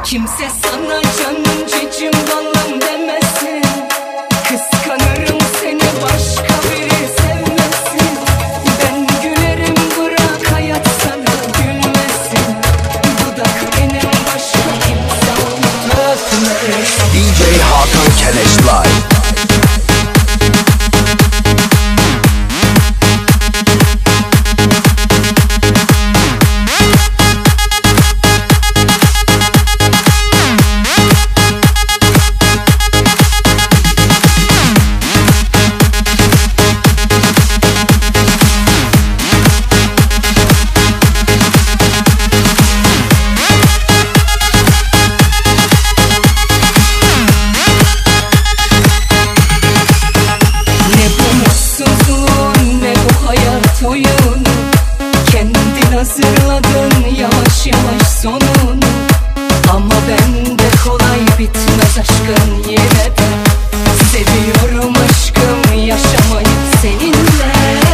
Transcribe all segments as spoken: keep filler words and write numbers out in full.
Kimse sana canım cicim balım demesin. Kıskanırım seni başka biri sevmesin. Ben gülerim bırak hayat sana gülmesin. Dudak benim başka kimse olmaz. D J Hakan Keleş Live. Kendin hazırladın yavaş yavaş sonunu. Ama bende kolay bitmez aşkın yine de. Seviyorum aşkım yaşamayı seninle.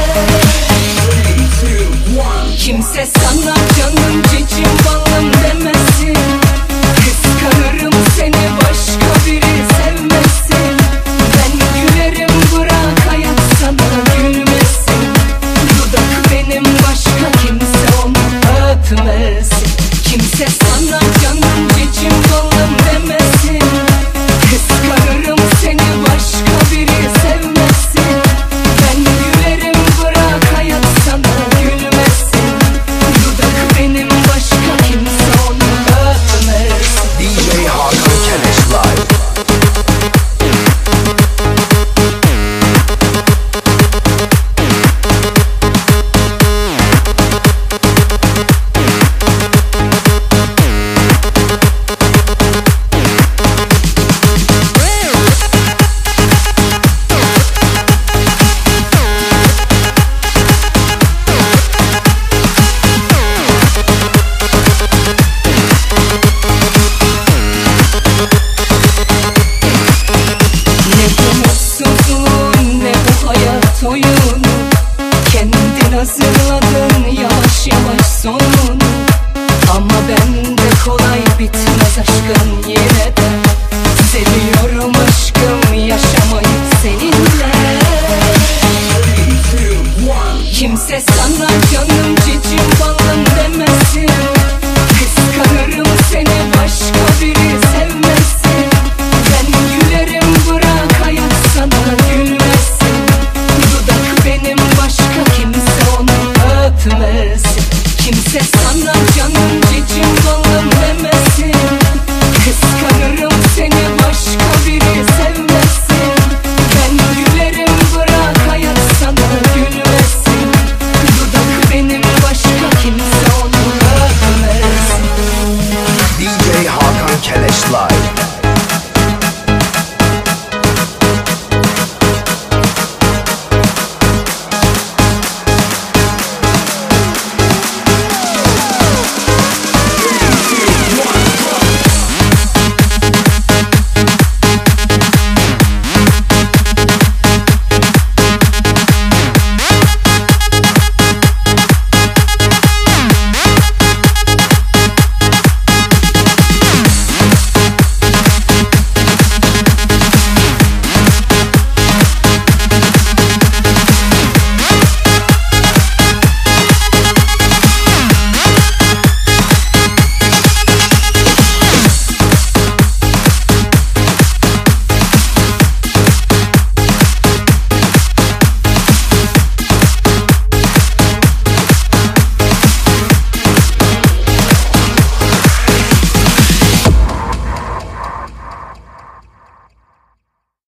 Kimse sana canım cicim balım demesin. Kıskanırım seni başka biri sevmesin. Ben gülerim bırak hayat sana gülmesin. Dudak benim başka kimse onu öpmesin. Kimse sana canım cicim balım demesin. Kıskanırım seni başka biri sevmesin. Ben gülerim bırak hayat sana gülmesin. Dudak benim başka kimse onu öpmesin. D J Hakan Keleş Live. Kendin hazırladın yavaş yavaş sonunu. Ama bende kolay bitmez aşkın yine